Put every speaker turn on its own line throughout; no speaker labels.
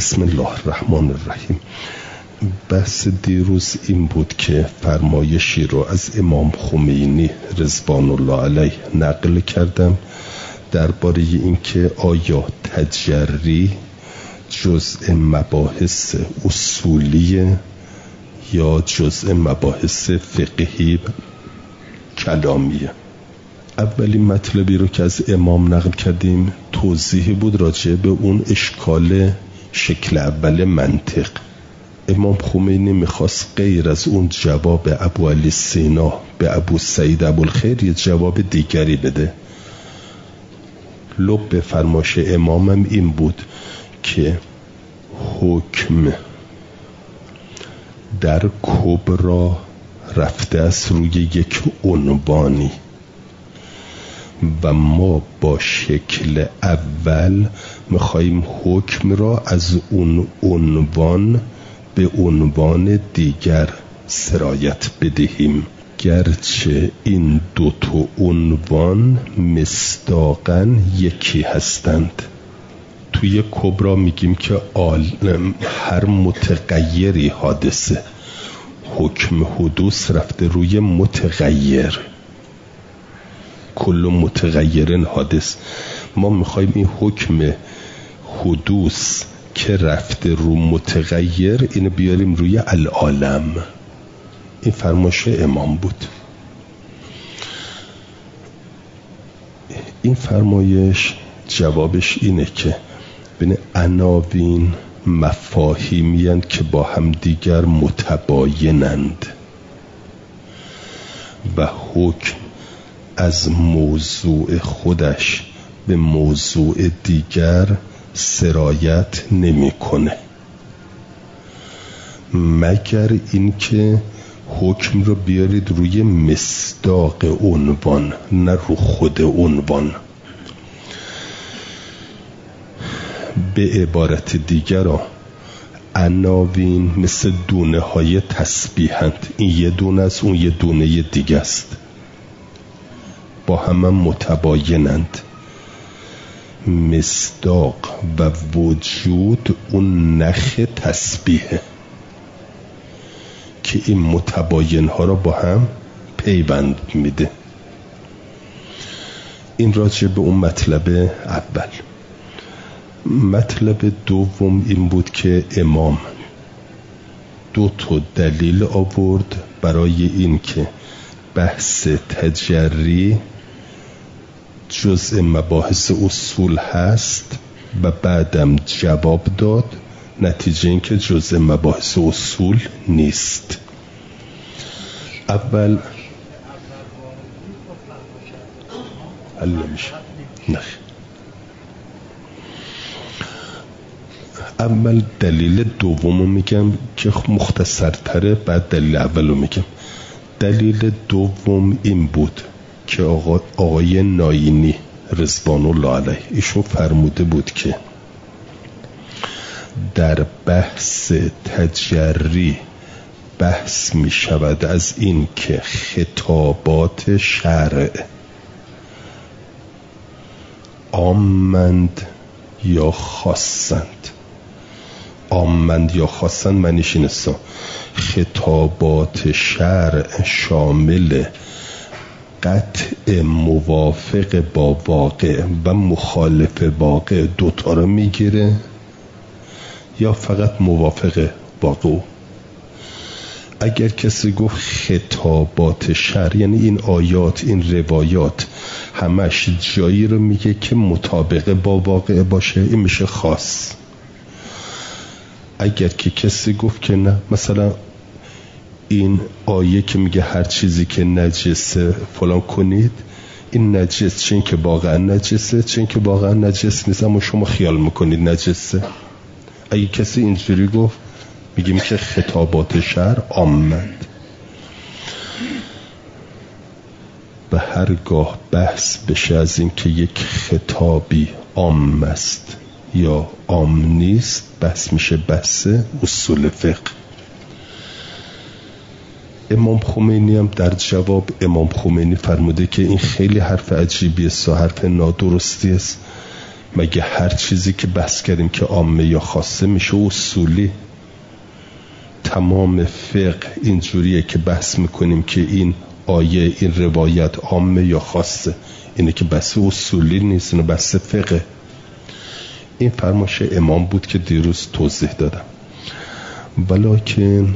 بسم الله الرحمن الرحیم. بحث دیروز این بود که فرمایشی رو از امام خمینی رضوان الله علیه نقل کردم درباره این که آیا تجری جزء مباحث اصولی یا جزء مباحث فقهی کلامیه. اولین مطلبی رو که از امام نقل کردیم توضیحی بود راجع به اون اشکال شکل اول منطق. امام خمینی میخواست غیر از اون جواب ابو علی سینا به ابو سعید ابوالخیر یه جواب دیگری بده. لب فرمایش امامم این بود که حکم در کبرا رفته است روی یک عنوانی و ما با شکل اول میخواییم حکم را از اون عنوان به عنوان دیگر سرایت بدهیم، گرچه این دو تا عنوان مصداقاً یکی هستند. توی کبرا میگیم که عالم هر متغیری حادثه، حکم حدوث رفته روی متغیر، کل متغیرن حادث. ما میخوایم این حکم حدوث که رفته رو متغیر اینو بیاریم روی العالم. این فرمایش امام بود. این فرمایش جوابش اینه که بین عناوین مفاهیمی هستند که با هم دیگر متباینند و حکم از موضوع خودش به موضوع دیگر سرایت نمی‌کنه مگر اینکه حکم رو بیارید روی مصداق عنوان، نه رو خود عنوان. به عبارت دیگر عناوین مثل دونه های تسبیحند، این یه دونه است اون یه دونه دیگه است، با هم متباینند. مصداق و وجود اون نخ تسبیحه که این متباین ها را با هم پیوند میده. این راجع به اون مطلب اول. مطلب دوم این بود که امام دو تا دلیل آورد برای این که بحث تجری جزء مباحث اصول هست و بعدم جواب داد نتیجه این که جزء مباحث اصول نیست. اول حل میشه نه. اول دلیل دومو میگم که مختصرتره، بعد دلیل اولو میگم. دلیل دوم این بود که آقای ناینی رضوان الله علیه ایشون فرموده بود که در بحث تجری بحث می شود از این که خطابات شرع عامند یا خاصند. عامند یا خاصند معنیش این است خطابات شرع شامل قطع موافق با واقع و مخالف واقع دوتا رو میگیره یا فقط موافق واقع. اگر کسی گفت خطابات شرع یعنی این آیات این روایات همش جایی رو میگه که مطابق با واقع باشه، این میشه خاص. اگر که کسی گفت که نه، مثلا این آیه که میگه هر چیزی که نجسه فلان کنید، این نجس چون که واقعا نجسه، چون که واقعا نجس نیست اما شما خیال میکنید نجسه. اگه کسی اینجوری گفت میگیم که خطابات شرع عامند. و هرگاه بحث بشه از این که یک خطابی عام است یا عام نیست، بحث میشه بحث اصول فقه. امام خمینی هم در جواب امام خمینی فرموده که این خیلی حرف عجیبی است و حرف نادرستی است مگه هر چیزی که بحث کردیم که عامه یا خاصه میشه اصولی؟ تمام فقه اینجوریه که بحث میکنیم که این آیه، این روایت عامه یا خاصه، اینه که بحث اصولی نیست، اینه بحث فقه. این فرمایش امام بود که دیروز توضیح دادم. ولیکن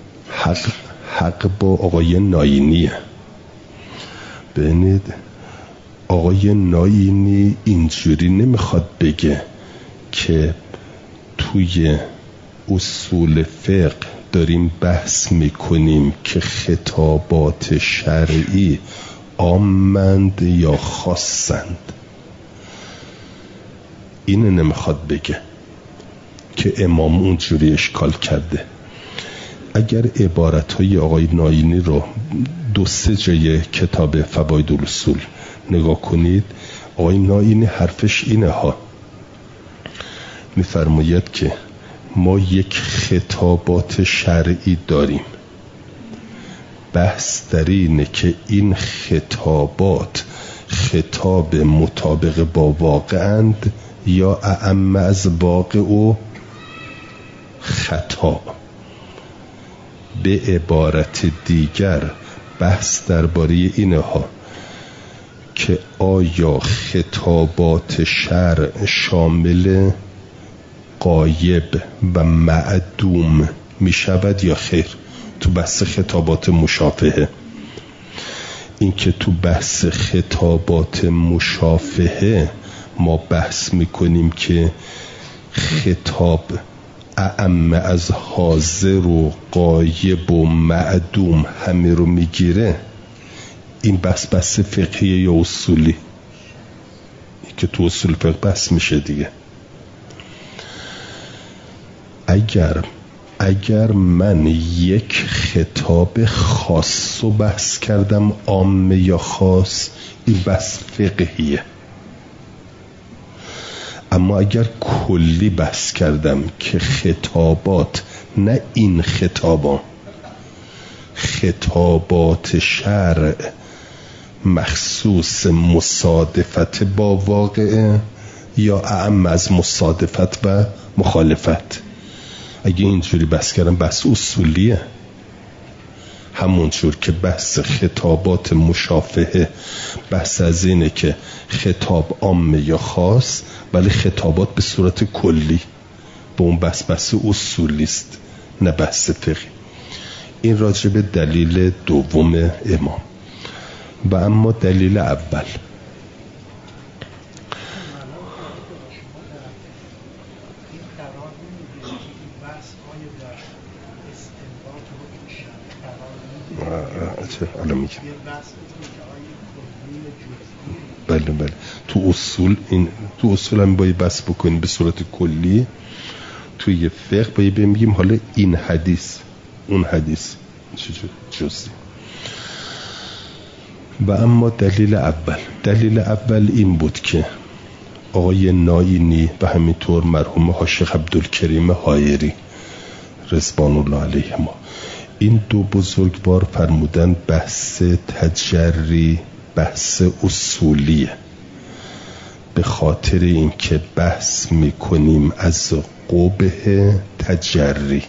حق با آقای ناینیه. ببینید آقای ناینی اینجوری نمیخواد بگه که توی اصول فقه داریم بحث میکنیم که خطابات شرعی عامند یا خاصند. اینو نمیخواد بگه که امام اونجوری اشکال کرده. اگر عبارتهای آقای ناینی رو 2-3 جای کتاب فواید الاصول نگاه کنید، آقای ناینی حرفش اینه ها، میفرماید که ما یک خطابات شرعی داریم، بحث در اینه که این خطابات خطاب مطابق با واقعند یا اعم از واقع و خطا. به عبارت دیگر بحث درباره اینه ها که آیا خطابات شرع شامل غایب و معدوم می شود یا خیر. تو بحث خطابات مشافهه، این که تو بحث خطابات مشافهه ما بحث می کنیم که خطاب اعم از حاضر و غایب و معدوم همه رو میگیره، این بحث فقهی یا اصولی؟ این که تو اصول فقه بحث میشه دیگه. اگر من یک خطاب خاص رو بحث کردم عامه یا خاص، این بحث فقهیه. اما اگر کلی بحث کردم که خطابات، نه این خطابات شرع مخصوص مصادفت با واقعه یا اعم از مصادفت و مخالفت، اگه اینجوری بحث کردم بحث اصولیه. همونجور که بحث خطابات مشافهه بحث از اینه که خطاب عامه یا خاص، ولی خطابات به صورت کلی، به اون بحث اصولی است نه بحث فقهی. این راجع به دلیل دوم امام. و اما دلیل اول، بله تو اصول هم باید بحث بکنیم به صورت کلی. توی فقه باید بگیم حالا این حدیث اون حدیث جزئی. و اما دلیل اول این بود که آقای ناینی و همینطور مرحوم شیخ عبدالکریم حایری رضوان الله علیهما، این دو بزرگوار فرمودن بحث تجری بحث اصولیه، به خاطر اینکه بحث میکنیم از قبح تجری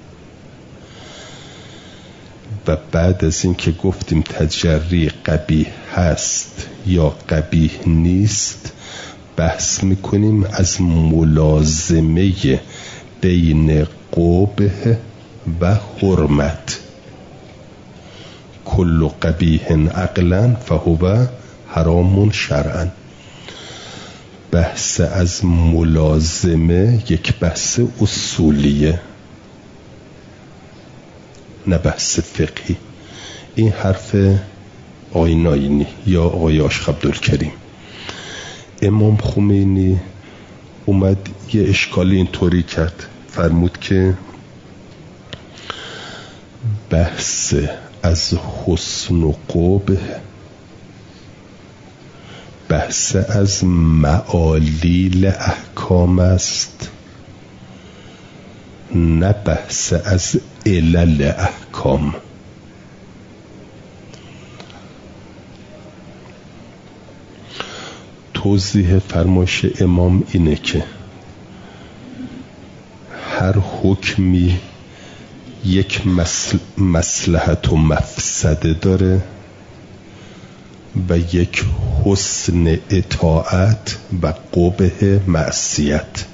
و بعد از اینکه گفتیم تجری قبیح هست یا قبیح نیست، بحث میکنیم از ملازمه بین قبح و حرمت. کل قبیح عقلا فهو حرام شرعا. بحث از ملازمه یک بحث اصولیه نه بحث فقهی. این حرف آقای ناینی یا آقای شیخ عبدالکریم. امام خمینی اومد یه اشکال اینطوری کرد، فرمود که بحث از حسن و قبح بحث از معالیل احکام است، نه بحث از علل احکام. تو توضیح فرمایش امام اینه که هر حکمی یک مصلحت و مفسده داره و یک حسن اطاعت و قبح معصیت.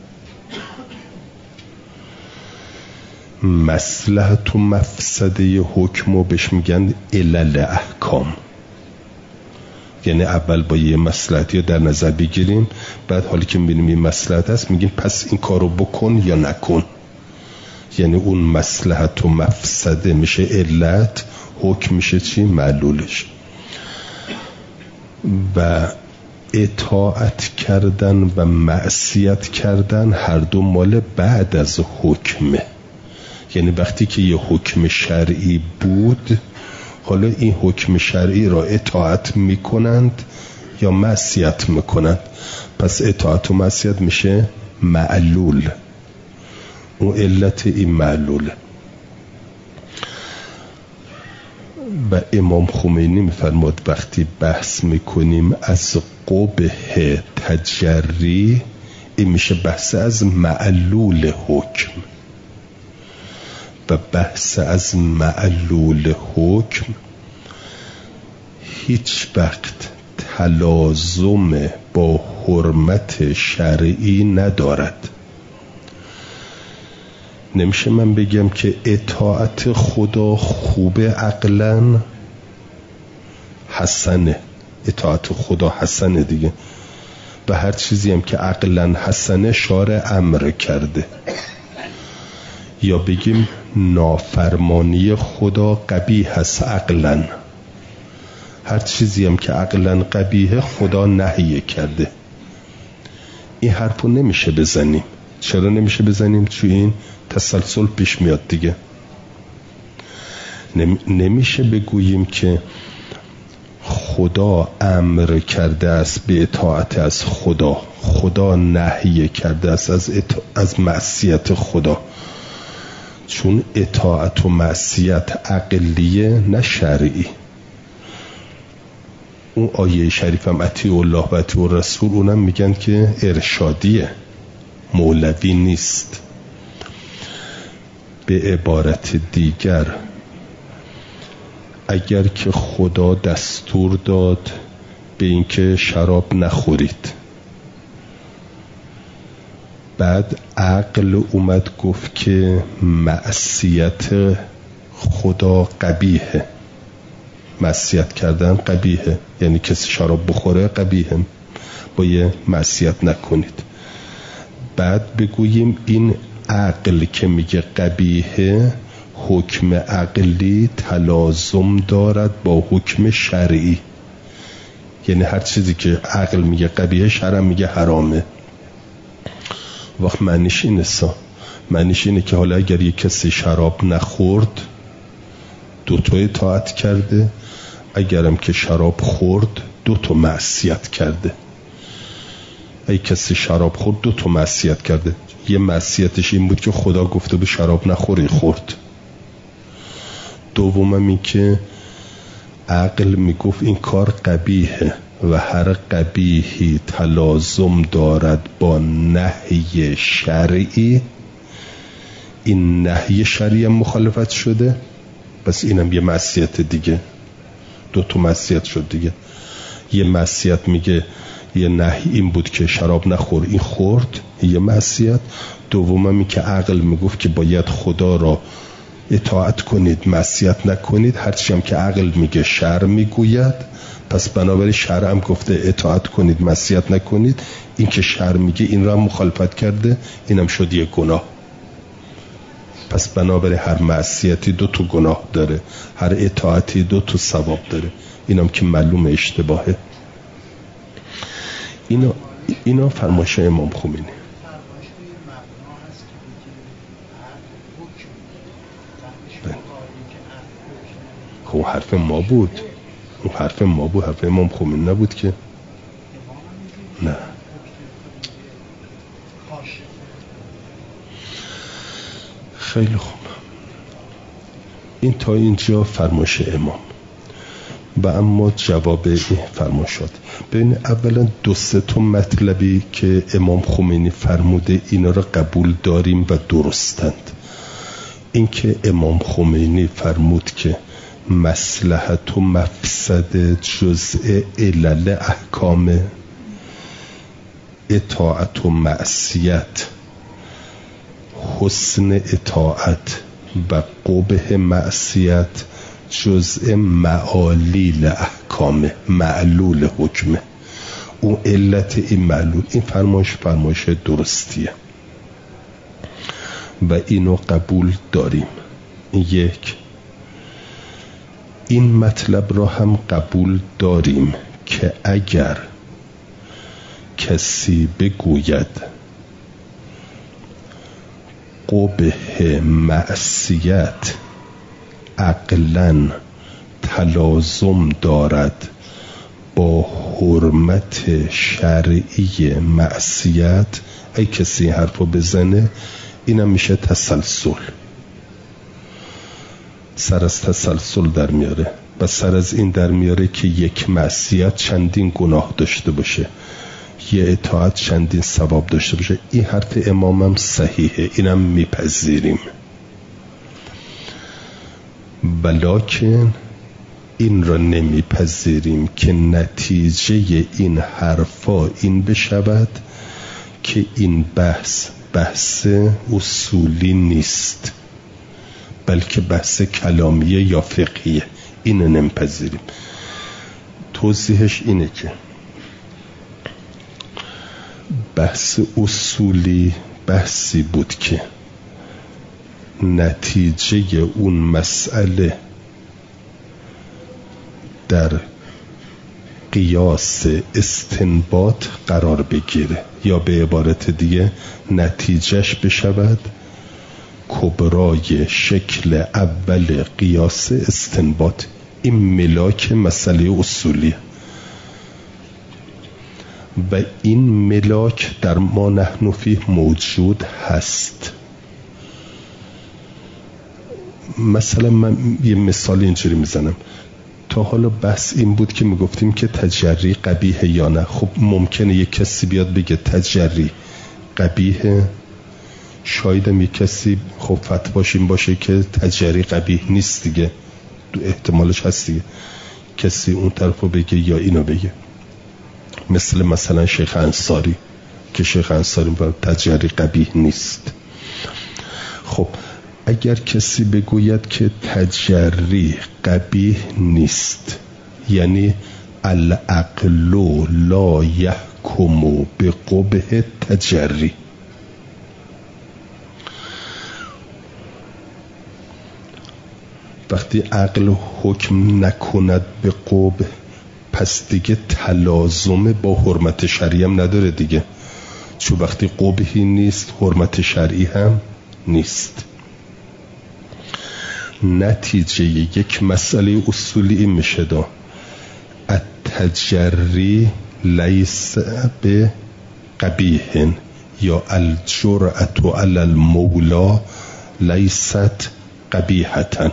مصلحت و مفسده حکمو بهش میگن علل احکام، یعنی اول با یه مصلحتی رو در نظر بگیریم، بعد حالی که میبینیم این مصلحت هست میگیم پس این کارو بکن یا نکن، یعنی اون مصلحت و مفسده میشه علت، حکم میشه چی؟ معلولش. و اطاعت کردن و معصیت کردن هر دو مال بعد از حکمه، یعنی وقتی که یه حکم شرعی بود حالا این حکم شرعی را اطاعت میکنند یا معصیت میکنند، پس اطاعت و معصیت میشه معلول، اون علت این معلوله. و امام خمینی میفرماد وقتی بحث میکنیم از قبح تجری، این میشه بحث از معلول حکم، و بحث از معلول حکم هیچ وقت تلازم با حرمت شرعی ندارد. نمیشه من بگم که اطاعت خدا خوب عقلاً حسنه، اطاعت خدا حسنه دیگه، و هر چیزی هم که عقلاً حسنه شارع امر کرده، یا بگیم نافرمانی خدا قبیح هست عقلاً، هر چیزی هم که عقلاً قبیحه خدا نهی کرده. این حرفو نمیشه بزنیم. چرا نمیشه بزنیم؟ چون این تسلسل پیش میاد دیگه. نمیشه بگوییم که خدا امر کرده است به اطاعت از خدا، خدا نهی کرده است از معصیت خدا، چون اطاعت و معصیت عقلیه نه شرعی. اون آیه شریف هم اطیعوا الله و اطیعوا الرسول، اونم میگن که ارشادیه، مولوی نیست. به عبارت دیگر اگر که خدا دستور داد به اینکه شراب نخورید، بعد عقل اومد گفت که معصیت خدا قبیحه، معصیت کردن قبیحه، یعنی کسی شراب بخوره قبیحه، باید معصیت نکنید. بعد بگوییم این عقل که میگه قبیحه، حکم عقلی تلازم دارد با حکم شرعی، یعنی هر چیزی که عقل میگه قبیحه شرع میگه حرامه. وقت معنیش اینه معنیش اینه که حالا اگر یک کسی شراب نخورد دوتا اطاعت کرده، اگرم که شراب خورد دوتا معصیت کرده. ای کسی شراب خورد دوتا معصیت کرده، یه معصیتش این بود که خدا گفته به شراب نخوری، خورد. دوم این که عقل میگفت این کار قبیحه و هر قبیحی تلازم دارد با نهی شرعی، این نهی شرعی هم مخالفت شده، پس اینم یه معصیت دیگه، دوتا معصیت شد دیگه. یه معصیت میگه یه نهی این بود که شراب نخور، این خورد، یه معصیت. دوم این که عقل میگفت که باید خدا را اطاعت کنید، معصیت نکنید، هرچی هم که عقل میگه شرع میگوید، پس بنابراین شرع هم گفته اطاعت کنید معصیت نکنید، این که شرع میگه این را مخالفت کرده، اینم شد یک گناه. پس بنابراین هر معصیتی دو تا گناه داره، هر اطاعتی دو تا ثواب داره، اینم که معلوم اشتباهه. اینا فرمایش امام خمینی. خب حرف ما بود، اون حرف ما بود، حرف امام خمینی نبود که. نه خیلی خوب، این تا اینجا فرمایش امام. و اما جواب این فرمایشات، ببین اولا 2-3 مطلبی که امام خمینی فرموده اینا را قبول داریم و درستند. این که امام خمینی فرمود که مصلحت و مفسد جزء علل احکام، اطاعت و معصیت، حسن اطاعت و قبح معصیت جزء معالیل احکام، معلول حکمه، اون علت این معلول. این فرمایش درستیه و اینو قبول داریم. یک، این مطلب را هم قبول داریم که اگر کسی بگوید قبح معصیت عقلاً تلازم دارد با حرمت شرعی معصیت، ای کسی حرفو بزنه اینم میشه تسلسل، سر از تسلسل در میاره و سر از این در میاره که یک معصیت چندین گناه داشته باشه، یه اطاعت چندین ثواب داشته باشه. این حرف امامم صحیحه، اینم میپذیریم، ولکن این را نمیپذیریم که نتیجه این حرفا این بشود که این بحث اصولی نیست، بلکه بحث کلامیه یا فقهیه. اینو نمیپذیریم. توضیحش اینه که بحث اصولی بحثی بود که نتیجه اون مسئله در قیاس استنباط قرار بگیره، یا به عبارت دیگه نتیجهش بشود کبرای شکل اول قیاس استنباط. این ملاک مسئله اصولیه و این ملاک در ما نحن فیه موجود هست. مثلا من یه مثال اینجوری میزنم. تا حالا بحث این بود که میگفتیم که تجری قبیحه یا نه. خب ممکنه یک کسی بیاد بگه تجری قبیحه، شایدم یک کسی خب فتواش این باشه که تجری قبیح نیست دیگه، احتمالش هست دیگه، کسی اون طرفو بگه یا اینو بگه. مثلا شیخ انصاری که شیخ انصاری با تجری قبیح نیست. خب اگر کسی بگوید که تجری قبیح نیست، یعنی العقل لا یحکم بقبح تجری، وقتی عقل حکم نکند به قبح، پس دیگه تلازم با حرمت شرعی هم نداره دیگه، چون وقتی قبحی نیست حرمت شرعی هم نیست. نتیجه یک مسئله اصولی این میشه دا التجری لیس به قبیح، یا الجرأت علی المولا لیست قبیحتن،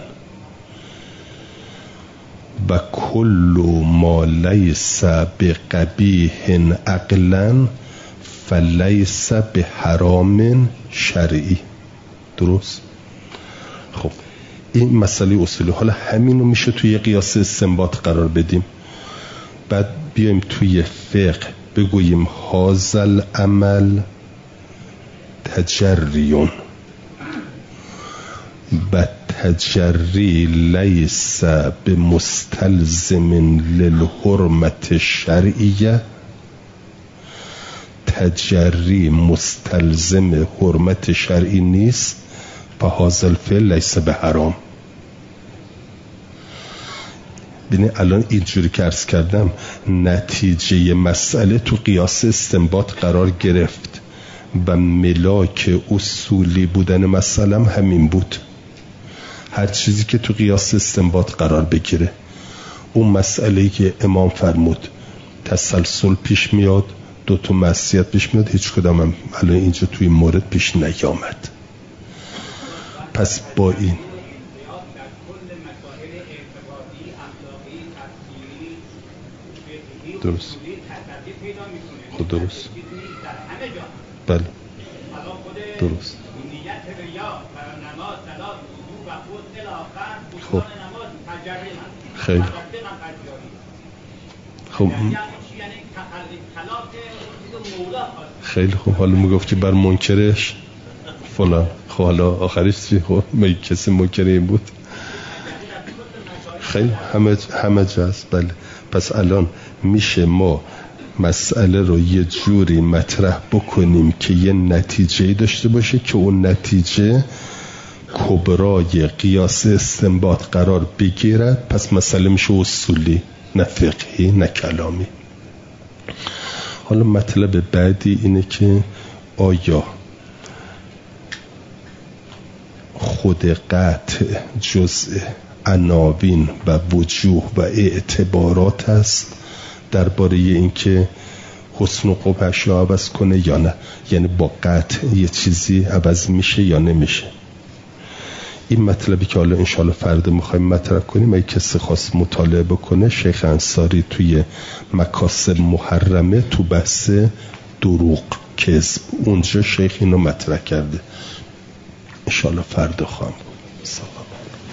و کل ما لیس بقبیح عقلا فلیس بحرام شرعی. درست؟ خب این مسئله اصولی. حالا همینو میشه توی قیاس استنباط قرار بدیم، بعد بیایم توی فقه بگوییم هازل عمل تجریون و تجری لیس بمستلزم للحرمت شرعیه، تجری مستلزم حرمت شرعی نیست، فهازل فعل لیس به حرام. ببین الان اینجوری که عرض کردم نتیجه مسئله تو قیاس استنباط قرار گرفت و ملاک اصولی بودن مسئله همین بود. هر چیزی که تو قیاس استنباط قرار بگیره، اون مسئله‌ای که امام فرمود تسلسل پیش میاد، 2 معصیت پیش میاد، هیچ کدام هم الان اینجا توی مورد پیش نیامد. پس با این درست خود درست بله درست خب خیلی خب خیلی خوب. حالا میگفت که بر منکرش فلان، خب حالا آخرش چی؟ خب کسی منکر این بود؟ خیلی همه جاست. بله. پس الان میشه ما مسئله رو یه جوری مطرح بکنیم که یه نتیجه داشته باشه که اون نتیجه کبرای قیاس استنباط قرار بگیرد. پس مسئله میشه اصولی، نه فقهی نه کلامی. حالا مطلب بعدی اینه که آیا خود قطع جزء عناوین و وجوه و اعتبارات است درباره اینکه حسن و قبحش رو عوض کنه یا نه؟ یعنی با قطع یه چیزی عوض میشه یا نمیشه؟ این مطلبی که حالا انشالله فردا میخوایم مطرح کنیم، اگه کسی خواست مطالعه بکنه، شیخ انصاری توی مکاسب محرمه تو بحث دروغ کذب اونجا شیخ اینو مطرح کرده. انشالله فردا خواهم. سلام.